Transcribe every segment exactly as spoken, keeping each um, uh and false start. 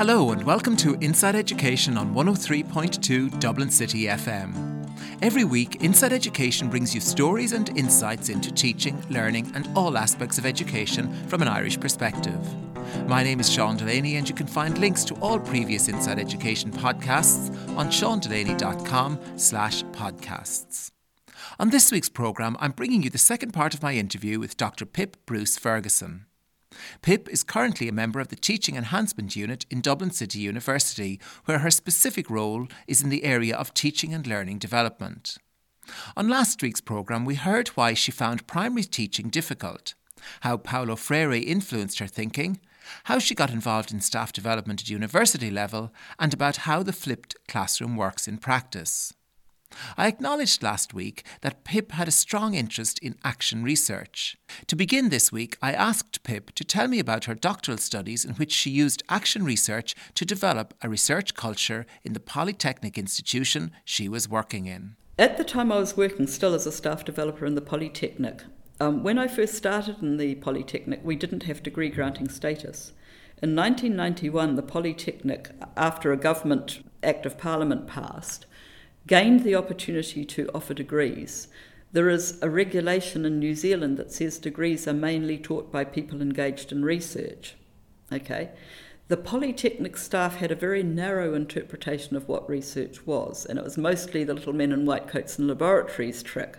Hello and welcome to Inside Education on one oh three point two Dublin City F M. Every week, Inside Education brings you stories and insights into teaching, learning and all aspects of education from an Irish perspective. My name is Sean Delaney and you can find links to all previous Inside Education podcasts on seandelaney.com slash podcasts. On this week's programme, I'm bringing you the second part of my interview with Doctor Pip Bruce Ferguson. Pip is currently a member of the Teaching Enhancement Unit in Dublin City University, where her specific role is in the area of teaching and learning development. On last week's programme, we heard why she found primary teaching difficult, how Paulo Freire influenced her thinking, how she got involved in staff development at university level, and about how the flipped classroom works in practice. I acknowledged last week that Pip had a strong interest in action research. To begin this week, I asked Pip to tell me about her doctoral studies in which she used action research to develop a research culture in the Polytechnic institution she was working in. At the time I was working still as a staff developer in the Polytechnic. Um, when I first started in the Polytechnic, we didn't have degree granting status. In nineteen ninety-one, the Polytechnic, after a government Act of Parliament passed, gained the opportunity to offer degrees. There is a regulation in New Zealand that says degrees are mainly taught by people engaged in research. Okay, the Polytechnic staff had a very narrow interpretation of what research was, and it was mostly the little men in white coats and laboratories trick.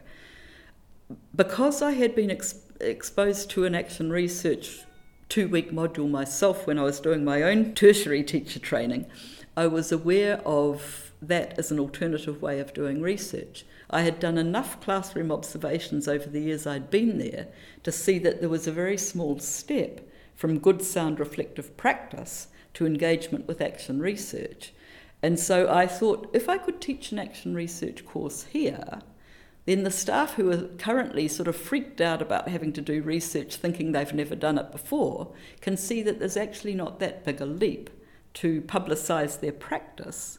Because I had been ex- exposed to an action research two-week module myself when I was doing my own tertiary teacher training, I was aware of that as an alternative way of doing research. I had done enough classroom observations over the years I'd been there to see that there was a very small step from good sound reflective practice to engagement with action research. And so I thought, if I could teach an action research course here, then the staff who are currently sort of freaked out about having to do research thinking they've never done it before can see that there's actually not that big a leap to publicise their practice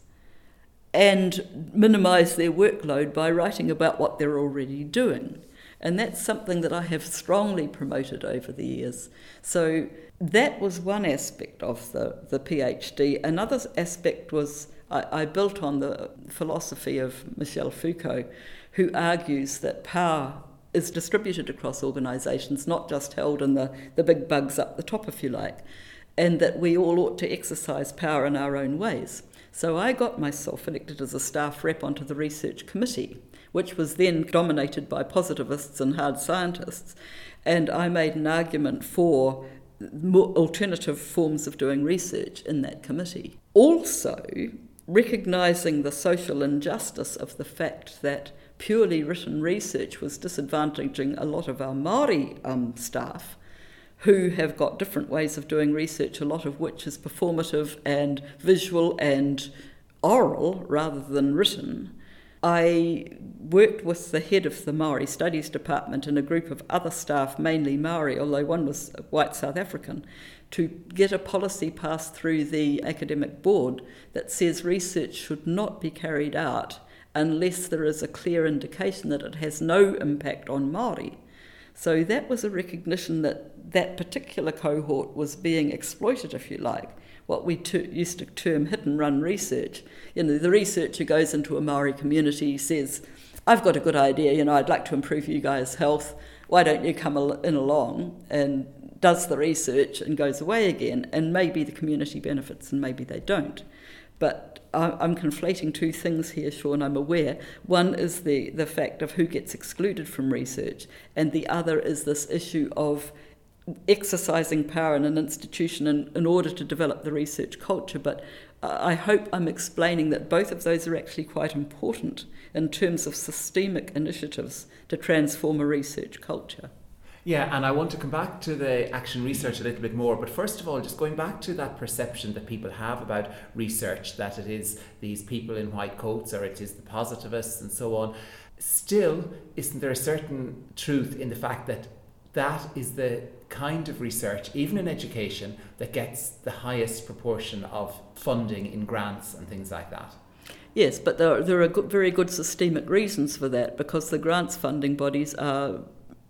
and minimise their workload by writing about what they're already doing. And that's something that I have strongly promoted over the years. So that was one aspect of the, the PhD. Another aspect was I, I built on the philosophy of Michel Foucault, who argues that power is distributed across organisations, not just held in the, the big bugs up the top, if you like, and that we all ought to exercise power in our own ways. So I got myself elected as a staff rep onto the research committee, which was then dominated by positivists and hard scientists, and I made an argument for more alternative forms of doing research in that committee. Also, recognising the social injustice of the fact that purely written research was disadvantaging a lot of our Māori um, staff, who have got different ways of doing research, a lot of which is performative and visual and oral rather than written. I worked with the head of the Māori Studies Department and a group of other staff, mainly Māori, although one was white South African, to get a policy passed through the academic board that says research should not be carried out unless there is a clear indication that it has no impact on Māori. So that was a recognition that that particular cohort was being exploited, if you like, what we t- used to term hit-and-run research. You know, the researcher goes into a Maori community, says, I've got a good idea, you know, I'd like to improve you guys' health, why don't you come al- in along, and does the research and goes away again, and maybe the community benefits and maybe they don't. But I'm conflating two things here, Sean, I'm aware. One is the, the fact of who gets excluded from research, and the other is this issue of exercising power in an institution in, in order to develop the research culture. But I hope I'm explaining that both of those are actually quite important in terms of systemic initiatives to transform a research culture. Yeah, and I want to come back to the action research a little bit more, but first of all, just going back to that perception that people have about research, that it is these people in white coats or it is the positivists and so on. Still, isn't there a certain truth in the fact that that is the kind of research, even in education, that gets the highest proportion of funding in grants and things like that? Yes, but there are, there are good, very good systemic reasons for that, because the grants funding bodies are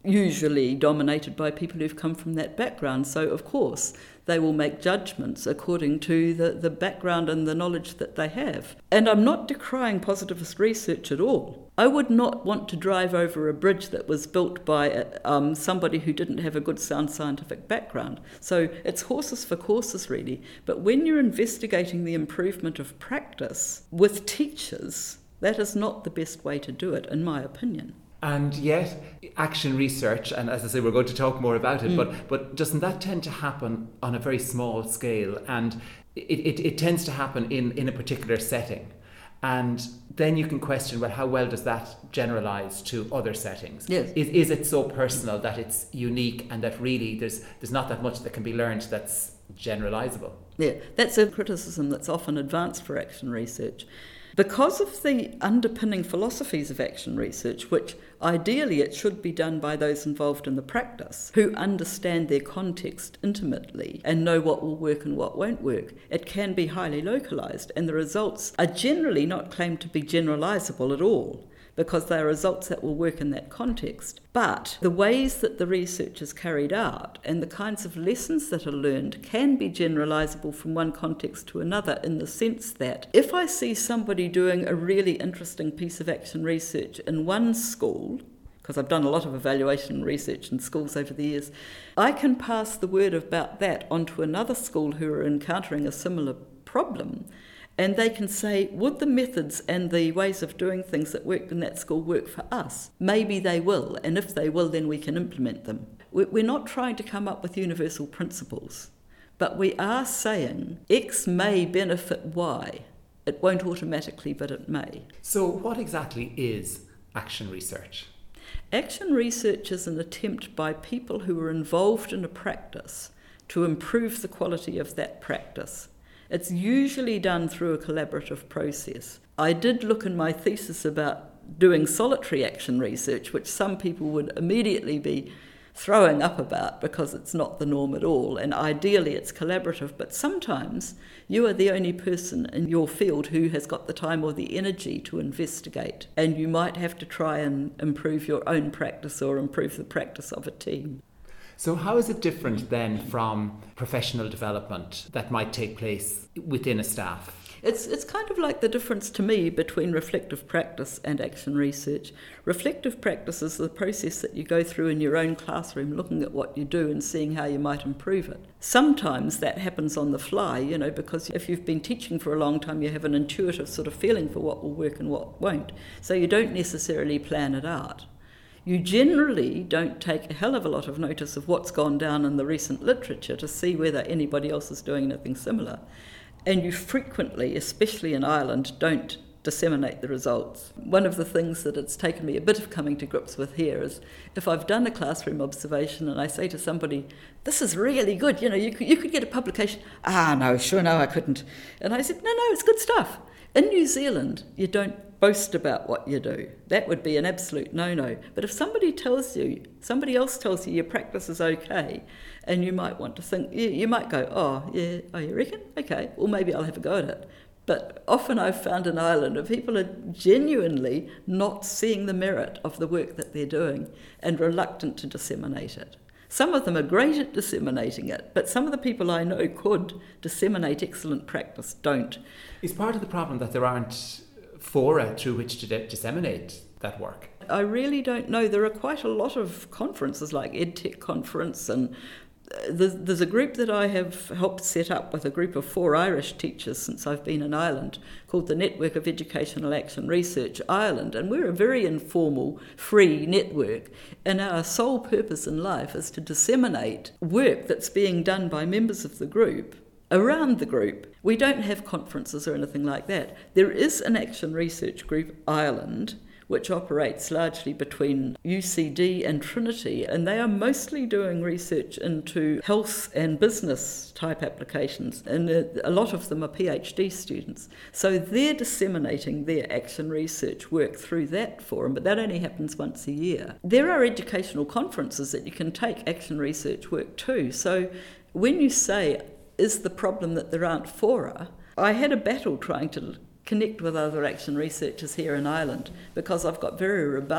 usually dominated by people who've come from that background. So, of course, they will make judgments according to the, the background and the knowledge that they have. And I'm not decrying positivist research at all. I would not want to drive over a bridge that was built by um, somebody who didn't have a good sound scientific background. So it's horses for courses, really. But when you're investigating the improvement of practice with teachers, that is not the best way to do it, in my opinion. And yet, action research, and as I say, we're going to talk more about it, Mm. but but doesn't that tend to happen on a very small scale? And it, it, it tends to happen in, in a particular setting. And then you can question, well, how well does that generalise to other settings? Yes. Is is it so personal that it's unique and that really there's there's not that much that can be learned that's generalisable? Yeah, that's a criticism that's often advanced for action research. Because of the underpinning philosophies of action research, which ideally it should be done by those involved in the practice, who understand their context intimately and know what will work and what won't work, it can be highly localised, and the results are generally not claimed to be generalisable at all, because they are results that will work in that context. But the ways that the research is carried out and the kinds of lessons that are learned can be generalisable from one context to another, in the sense that if I see somebody doing a really interesting piece of action research in one school, because I've done a lot of evaluation research in schools over the years, I can pass the word about that onto another school who are encountering a similar problem. And they can say, would the methods and the ways of doing things that worked in that school work for us? Maybe they will, and if they will, then we can implement them. We're not trying to come up with universal principles, but we are saying X may benefit Y. It won't automatically, but it may. So what exactly is action research? Action research is an attempt by people who are involved in a practice to improve the quality of that practice. It's usually done through a collaborative process. I did look in my thesis about doing solitary action research, which some people would immediately be throwing up about because it's not the norm at all, and ideally it's collaborative, but sometimes you are the only person in your field who has got the time or the energy to investigate, and you might have to try and improve your own practice or improve the practice of a team. So how is it different then from professional development that might take place within a staff? It's it's kind of like the difference to me between reflective practice and action research. Reflective practice is the process that you go through in your own classroom, looking at what you do and seeing how you might improve it. Sometimes that happens on the fly, you know, because if you've been teaching for a long time, you have an intuitive sort of feeling for what will work and what won't. So you don't necessarily plan it out. You generally don't take a hell of a lot of notice of what's gone down in the recent literature to see whether anybody else is doing anything similar. And you frequently, especially in Ireland, don't disseminate the results. One of the things that it's taken me a bit of coming to grips with here is if I've done a classroom observation and I say to somebody, this is really good, you know, you could, you could get a publication. Ah, no, sure, no, I couldn't. And I said, no, no, it's good stuff. In New Zealand, you don't boast about what you do. That would be an absolute no-no. But if somebody tells you, somebody else tells you your practice is okay, and you might want to think, you, you might go, oh, yeah, oh, you reckon? Okay, well, maybe I'll have a go at it. But often I've found in Ireland that people are genuinely not seeing the merit of the work that they're doing and reluctant to disseminate it. Some of them are great at disseminating it, but some of the people I know could disseminate excellent practice don't. Is part of the problem that there aren't fora through which to de- disseminate that work? I really don't know. There are quite a lot of conferences like EdTech Conference, and there's a group that I have helped set up with a group of four Irish teachers since I've been in Ireland called the Network of Educational Action Research Ireland, and we're a very informal, free network, and our sole purpose in life is to disseminate work that's being done by members of the group around the group. We don't have conferences or anything like that. There is an Action Research Group Ireland, which operates largely between U C D and Trinity, and they are mostly doing research into health and business type applications, and a lot of them are PhD students. So they're disseminating their action research work through that forum, but that only happens once a year. There are educational conferences that you can take action research work to. So when you say, is the problem that there aren't fora, I had a battle trying to connect with other action researchers here in Ireland because I've got very robust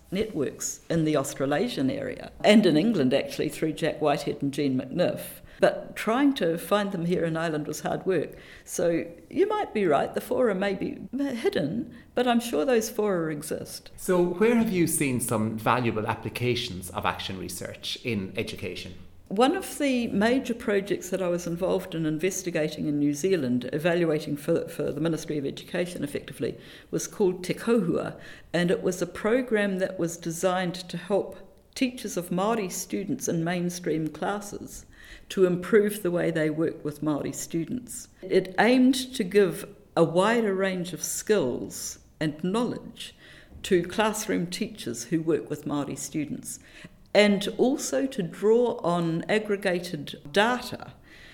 networks in the Australasian area, and in England actually through Jack Whitehead and Jean McNiff. But trying to find them here in Ireland was hard work. So you might be right, the fora may be hidden, but I'm sure those fora exist. So where have you seen some valuable applications of action research in education? One of the major projects that I was involved in investigating in New Zealand, evaluating for, for the Ministry of Education effectively, was called Te Kohua, and it was a program that was designed to help teachers of Māori students in mainstream classes to improve the way they work with Māori students. It aimed to give a wider range of skills and knowledge to classroom teachers who work with Māori students, and also to draw on aggregated data.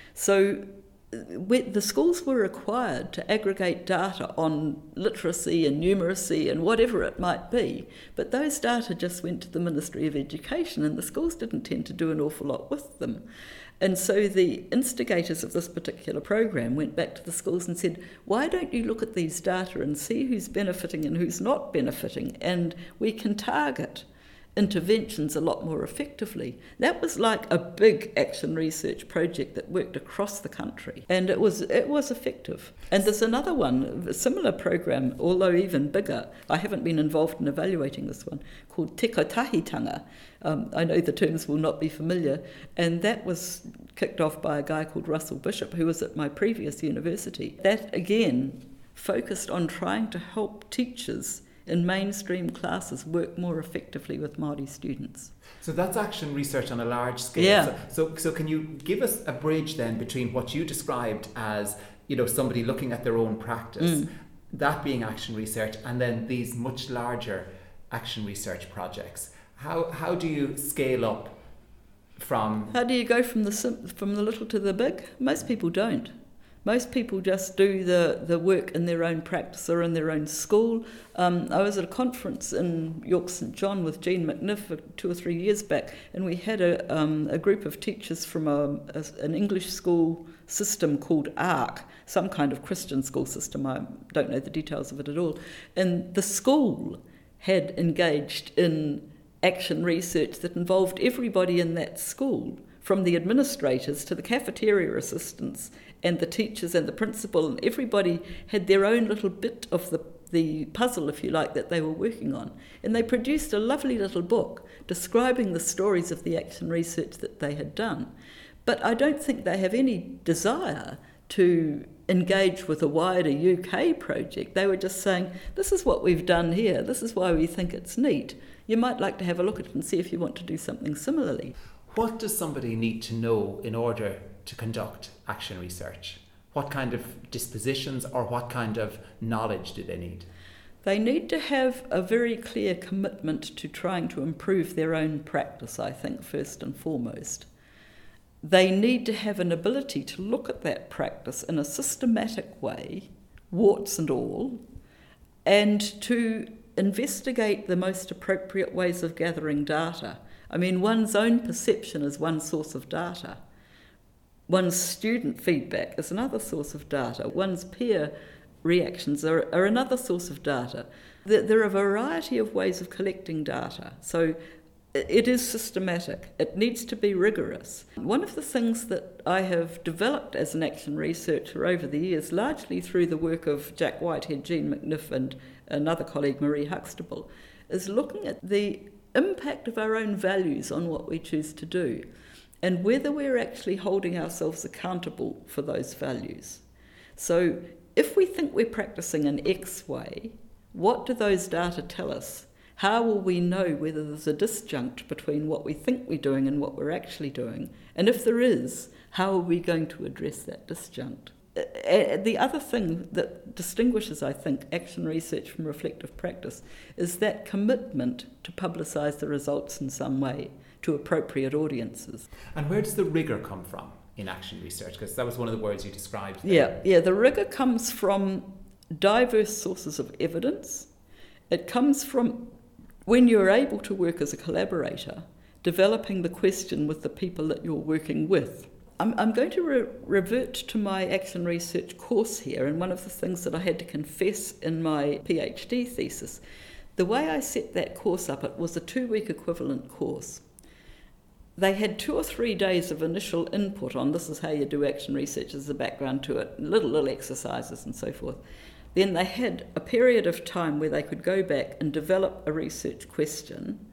So the schools were required to aggregate data on literacy and numeracy and whatever it might be, but those data just went to the Ministry of Education, and the schools didn't tend to do an awful lot with them. And so the instigators of this particular program went back to the schools and said, why don't you look at these data and see who's benefiting and who's not benefiting, and we can target interventions a lot more effectively. That was like a big action research project that worked across the country, and it was it was effective. And there's another one, a similar program, although even bigger. I haven't been involved in evaluating this one, called Te Kautahitanga. Um, I know the terms will not be familiar, and that was kicked off by a guy called Russell Bishop, who was at my previous university. That again focused on trying to help teachers in mainstream classes work more effectively with Māori students. So that's action research on a large scale. Yeah. So, so, so can you give us a bridge then between what you described as, you know, somebody looking at their own practice, mm. that being action research, and then these much larger action research projects? How how do you scale up from? How do you go from the sim- from the little to the big? Most people don't. Most people just do the, the work in their own practice or in their own school. Um, I was at a conference in York Saint John with Jean McNiff two or three years back, and we had a, um, a group of teachers from a, a, an English school system called ARC, some kind of Christian school system. I don't know the details of it at all. And the school had engaged in action research that involved everybody in that school, from the administrators to the cafeteria assistants and the teachers and the principal, and everybody had their own little bit of the, the puzzle, if you like, that they were working on. And they produced a lovely little book describing the stories of the action research that they had done. But I don't think they have any desire to engage with a wider U K project. They were just saying, this is what we've done here, this is why we think it's neat. You might like to have a look at it and see if you want to do something similarly. What does somebody need to know in order to conduct action research? What kind of dispositions or what kind of knowledge do they need? They need to have a very clear commitment to trying to improve their own practice, I think, first and foremost. They need to have an ability to look at that practice in a systematic way, warts and all, and to investigate the most appropriate ways of gathering data. I mean, one's own perception is one source of data. One's student feedback is another source of data. One's peer reactions are, are another source of data. There, there are a variety of ways of collecting data. So it is systematic. It needs to be rigorous. One of the things that I have developed as an action researcher over the years, largely through the work of Jack Whitehead, Jean McNiff and another colleague, Marie Huxtable, is looking at the impact of our own values on what we choose to do, and whether we're actually holding ourselves accountable for those values. So if we think we're practicing an X way, what do those data tell us? How will we know whether there's a disjunct between what we think we're doing and what we're actually doing? And if there is, how are we going to address that disjunct? The other thing that distinguishes, I think, action research from reflective practice is that commitment to publicise the results in some way to appropriate audiences. And where does the rigour come from in action research? Because that was one of the words you described there. Yeah, yeah. The rigour comes from diverse sources of evidence. It comes from when you're able to work as a collaborator, developing the question with the people that you're working with. I'm, I'm going to re- revert to my action research course here, and one of the things that I had to confess in my PhD thesis, The way I set that course up, it was a two-week equivalent course. They had two or three days of initial input on this is how you do action research as a background to it, little, little exercises and so forth. Then they had a period of time where they could go back and develop a research question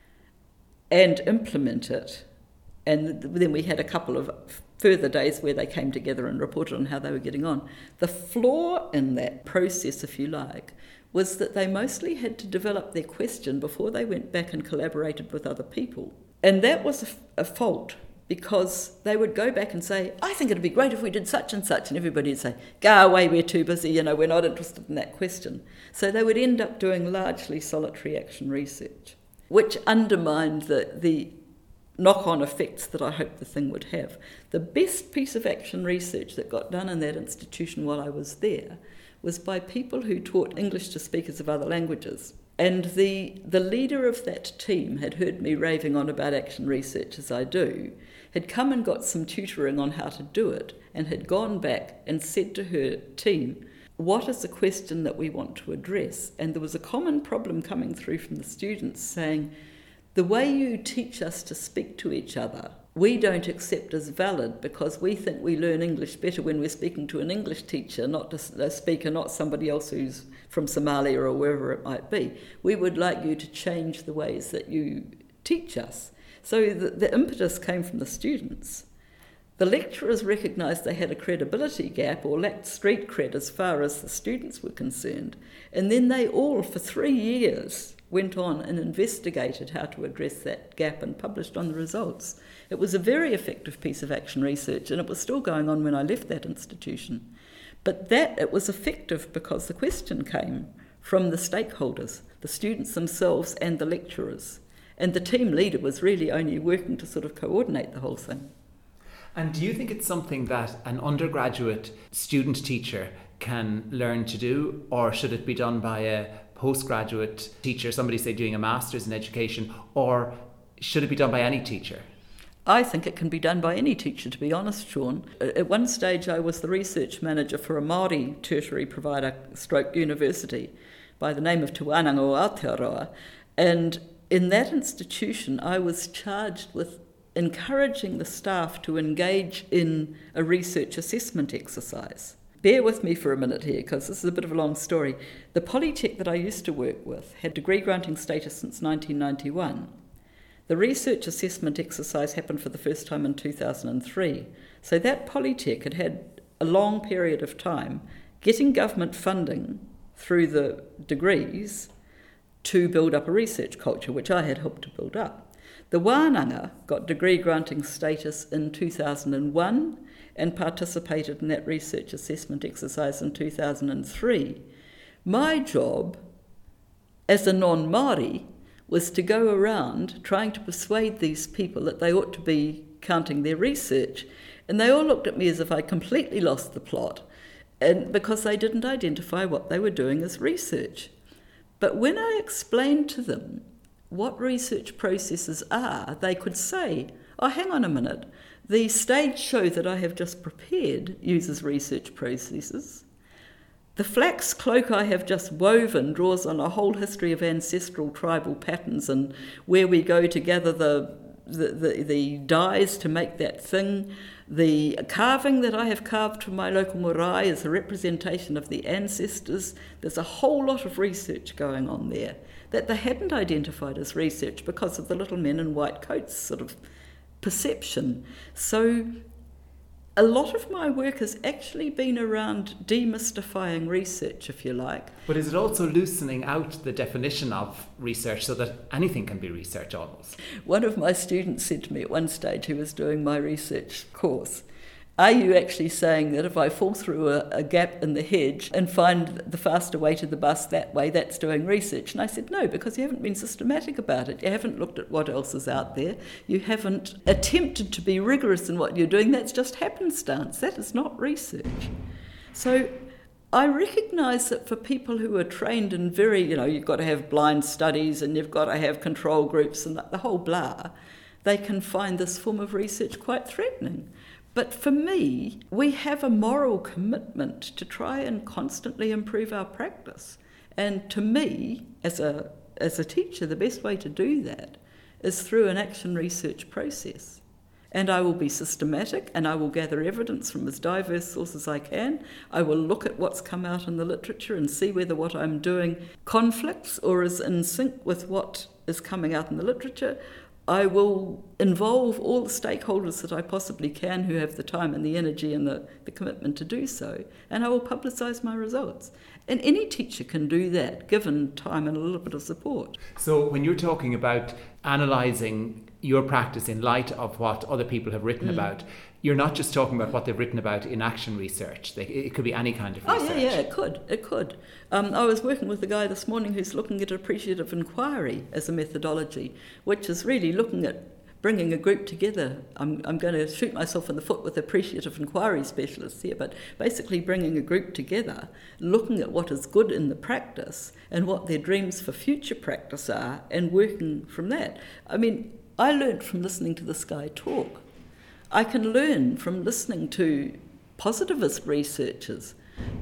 and implement it. And then we had a couple of further days where they came together and reported on how they were getting on. The flaw in that process, if you like, was that they mostly had to develop their question before they went back and collaborated with other people. And that was a, a fault, because they would go back and say, I think it'd be great if we did such and such, and everybody would say, go away, we're too busy, you know, we're not interested in that question. So they would end up doing largely solitary action research, which undermined the, the knock-on effects that I hoped the thing would have. The best piece of action research that got done in that institution while I was there was by people who taught English to speakers of other languages. And the, the leader of that team had heard me raving on about action research as I do, had come and got some tutoring on how to do it, and had gone back and said to her team, what is the question that we want to address? And there was a common problem coming through from the students saying, the way you teach us to speak to each other, we don't accept as valid because we think we learn English better when we're speaking to an English teacher, not a speaker, not somebody else who's from Somalia or wherever it might be. We would like you to change the ways that you teach us. So the, the impetus came from the students. The lecturers recognised they had a credibility gap or lacked street cred as far as the students were concerned. And then they all, for three years, went on and investigated how to address that gap and published on the results. It was a very effective piece of action research, and it was still going on when I left that institution. But that, it was effective because the question came from the stakeholders, the students themselves and the lecturers. And the team leader was really only working to sort of coordinate the whole thing. And do you think it's something that an undergraduate student teacher can learn to do, or should it be done by a postgraduate teacher, somebody say doing a master's in education, or should it be done by any teacher? I think it can be done by any teacher, to be honest, Sean. At one stage I was the research manager for a Māori tertiary provider stroke university by the name of Te Wānanga o Aotearoa, and in that institution I was charged with encouraging the staff to engage in a research assessment exercise. Bear with me for a minute here, because this is a bit of a long story. The Polytech that I used to work with had degree granting status since nineteen ninety-one. The research assessment exercise happened for the first time in two thousand three. So that Polytech had had a long period of time getting government funding through the degrees to build up a research culture, which I had helped to build up. The Wānanga got degree granting status in two thousand one and participated in that research assessment exercise in two thousand three. My job as a non-Māori was to go around trying to persuade these people that they ought to be counting their research. And they all looked at me as if I completely lost the plot, and because they didn't identify what they were doing as research. But when I explained to them what research processes are, they could say, oh, hang on a minute, the stage show that I have just prepared uses research processes. The flax cloak I have just woven draws on a whole history of ancestral tribal patterns and where we go to gather the, the, the, the dyes to make that thing. The carving that I have carved from my local marae is a representation of the ancestors. There's a whole lot of research going on there that they hadn't identified as research because of the little men in white coats sort of perception. So a lot of my work has actually been around demystifying research, if you like. But is it also loosening out the definition of research so that anything can be research almost? One of my students said to me at one stage, who was doing my research course, are you actually saying that if I fall through a, a gap in the hedge and find the faster way to the bus that way, that's doing research? And I said, no, because you haven't been systematic about it. You haven't looked at what else is out there. You haven't attempted to be rigorous in what you're doing. That's just happenstance. That is not research. So I recognise that for people who are trained in very, you know, you've got to have blind studies and you've got to have control groups and the whole blah, they can find this form of research quite threatening. But for me, we have a moral commitment to try and constantly improve our practice. And to me, as a as a teacher, the best way to do that is through an action research process. And I will be systematic, and I will gather evidence from as diverse sources as I can. I will look at what's come out in the literature and see whether what I'm doing conflicts or is in sync with what is coming out in the literature. I will involve all the stakeholders that I possibly can who have the time and the energy and the, the commitment to do so, and I will publicise my results. And any teacher can do that, given time and a little bit of support. So when you're talking about analysing your practice in light of what other people have written mm. about, you're not just talking about what they've written about in action research. They, it could be any kind of research. Oh, yeah, yeah, it could. It could. Um, I was working with a guy this morning who's looking at appreciative inquiry as a methodology, which is really looking at bringing a group together. I'm, I'm going to shoot myself in the foot with appreciative inquiry specialists here, but basically bringing a group together, looking at what is good in the practice and what their dreams for future practice are, and working from that. I mean, I learned from listening to this guy talk. I can learn from listening to positivist researchers,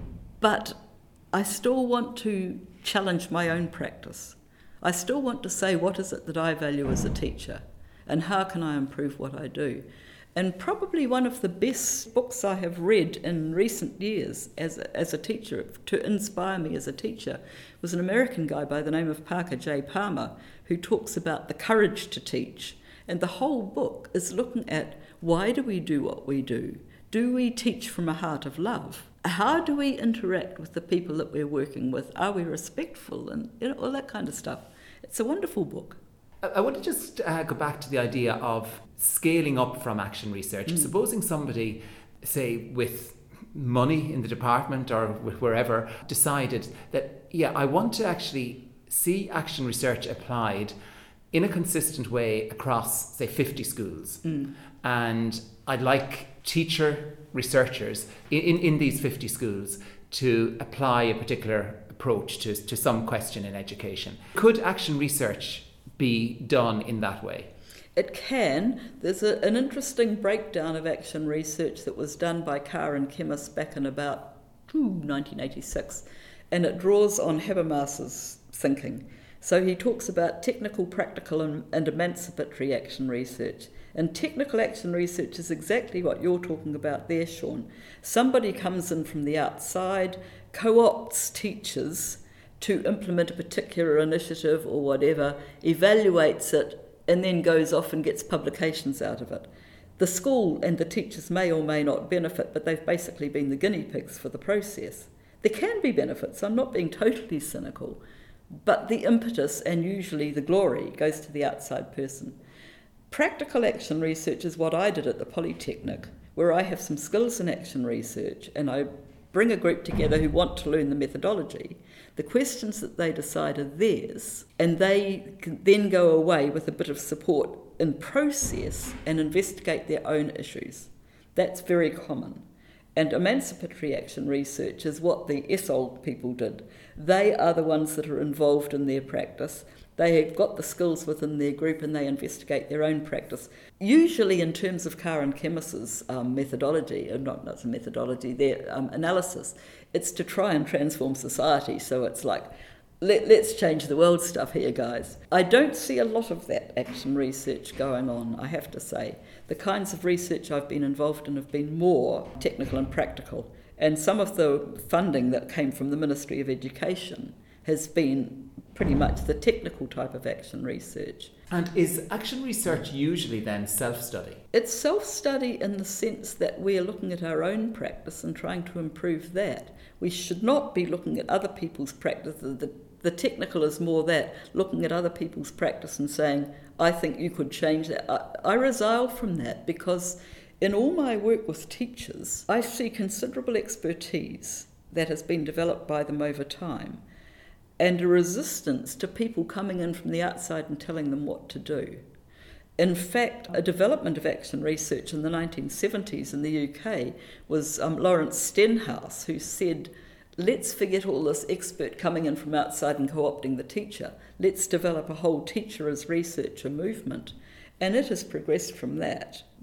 but I still want to challenge my own practice. I still want to say, what is it that I value as a teacher, and how can I improve what I do? And probably one of the best books I have read in recent years as a, as a teacher, to inspire me as a teacher, was an American guy by the name of Parker J. Palmer, who talks about the courage to teach. And the whole book is looking at, why do we do what we do? Do we teach from a heart of love? How do we interact with the people that we're working with? Are we respectful? And you know, all that kind of stuff. It's a wonderful book. I want to just uh, go back to the idea of scaling up from action research. Mm. Supposing somebody, say, with money in the department or with wherever, decided that, yeah, I want to actually see action research applied in a consistent way across, say, fifty schools. Mm. And I'd like teacher researchers in, in, in these fifty schools to apply a particular approach to, to some question in education. Could action research be done in that way? It can. There's a, an interesting breakdown of action research that was done by Carr and Kemmis back in about ooh, nineteen eighty-six, and it draws on Habermas's thinking. So he talks about technical, practical and, and emancipatory action research. And technical action research is exactly what you're talking about there, Sean. Somebody comes in from the outside, co-opts teachers to implement a particular initiative or whatever, evaluates it, and then goes off and gets publications out of it. The school and the teachers may or may not benefit, but they've basically been the guinea pigs for the process. There can be benefits, I'm not being totally cynical, but the impetus and usually the glory goes to the outside person. Practical action research is what I did at the Polytechnic, where I have some skills in action research and I bring a group together who want to learn the methodology. The questions that they decide are theirs, and they can then go away with a bit of support in process and investigate their own issues. That's very common. And emancipatory action research is what the S O L people did. They are the ones that are involved in their practice. They have got the skills within their group and they investigate their own practice. Usually in terms of Carr and Kemmis's um, methodology, or not, not methodology, their um, analysis, it's to try and transform society. So it's like, Let, let's change the world stuff here, guys. I don't see a lot of that action research going on, I have to say. The kinds of research I've been involved in have been more technical and practical. And some of the funding that came from the Ministry of Education has been pretty much the technical type of action research. And is action research usually then self-study? It's self-study in the sense that we're looking at our own practice and trying to improve that. We should not be looking at other people's practice. The, the technical is more that, looking at other people's practice and saying, I think you could change that. I, I resile from that because in all my work with teachers, I see considerable expertise that has been developed by them over time, and a resistance to people coming in from the outside and telling them what to do. In fact, a development of action research in the nineteen seventies in the U K was um, Lawrence Stenhouse, who said, let's forget all this expert coming in from outside and co-opting the teacher. Let's develop a whole teacher as researcher movement. And it has progressed from that.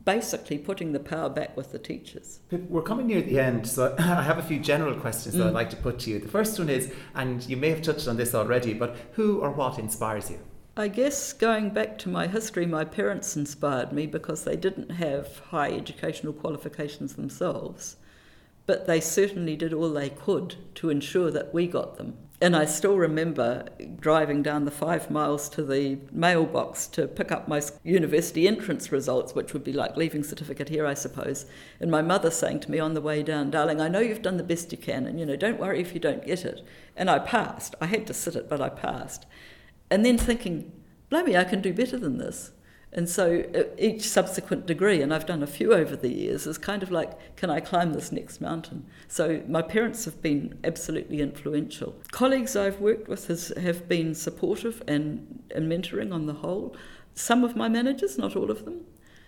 basically putting the power back with the teachers. We're coming near the end, so I have a few general questions that mm. I'd like to put to you. The first one is, and you may have touched on this already, but who or what inspires you? I guess going back to my history, my parents inspired me because they didn't have high educational qualifications themselves, but they certainly did all they could to ensure that we got them. And I still remember driving down the five miles to the mailbox to pick up my university entrance results, which would be like leaving certificate here, I suppose. And my mother saying to me on the way down, "Darling, I know you've done the best you can, and, you know, don't worry if you don't get it." And I passed. I had to sit it, but I passed. And then thinking, blimey, I can do better than this. And so each subsequent degree, and I've done a few over the years, is kind of like, can I climb this next mountain? So my parents have been absolutely influential. Colleagues I've worked with has, have been supportive and, and mentoring on the whole. Some of my managers, not all of them.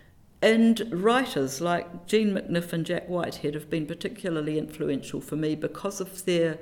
And writers like Jean McNiff and Jack Whitehead have been particularly influential for me because of their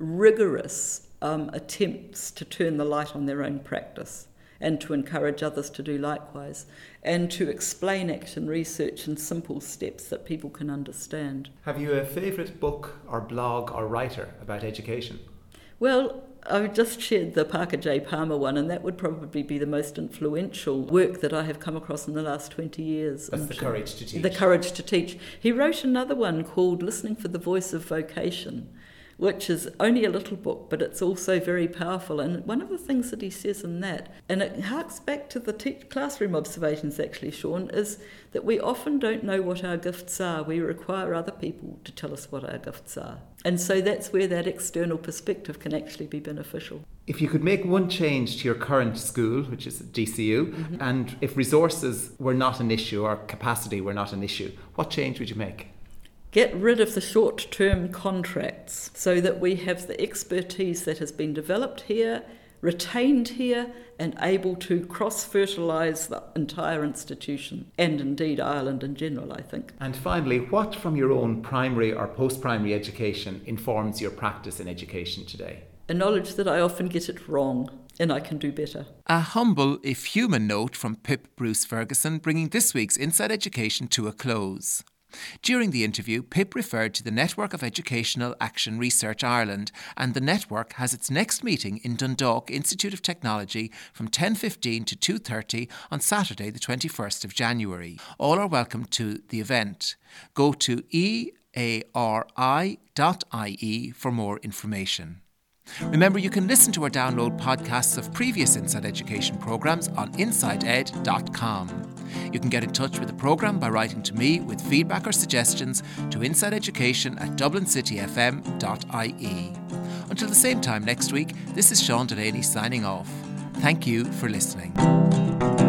rigorous um, attempts to turn the light on their own practice, and to encourage others to do likewise, and to explain action research in simple steps that people can understand. Have you a favourite book or blog or writer about education? Well, I've just shared the Parker J. Palmer one, and that would probably be the most influential work that I have come across in the last twenty years. That's The Courage to Teach. The Courage to Teach. He wrote another one called Listening for the Voice of Vocation, which is only a little book, but it's also very powerful. And one of the things that he says in that, and it harks back to the te- classroom observations actually, Sean, is that we often don't know what our gifts are. We require other people to tell us what our gifts are. And so that's where that external perspective can actually be beneficial. If you could make one change to your current school, which is D C U, mm-hmm. and if resources were not an issue or capacity were not an issue, what change would you make? Get rid of the short-term contracts so that we have the expertise that has been developed here, retained here, and able to cross-fertilise the entire institution, and indeed Ireland in general, I think. And finally, what from your own primary or post-primary education informs your practice in education today? A knowledge that I often get it wrong, and I can do better. A humble, if human note from Pip Bruce Ferguson, bringing this week's Inside Education to a close. During the interview, Pip referred to the Network of Educational Action Research Ireland, and the network has its next meeting in Dundalk Institute of Technology from ten fifteen to two thirty on Saturday the twenty-first of January. All are welcome to the event. Go to e a r i dot i e for more information. Remember, you can listen to or download podcasts of previous Inside Education programmes on inside ed dot com. You can get in touch with the programme by writing to me with feedback or suggestions to insideeducation at dublin city f m dot i e. Until the same time next week, this is Sean Delaney signing off. Thank you for listening.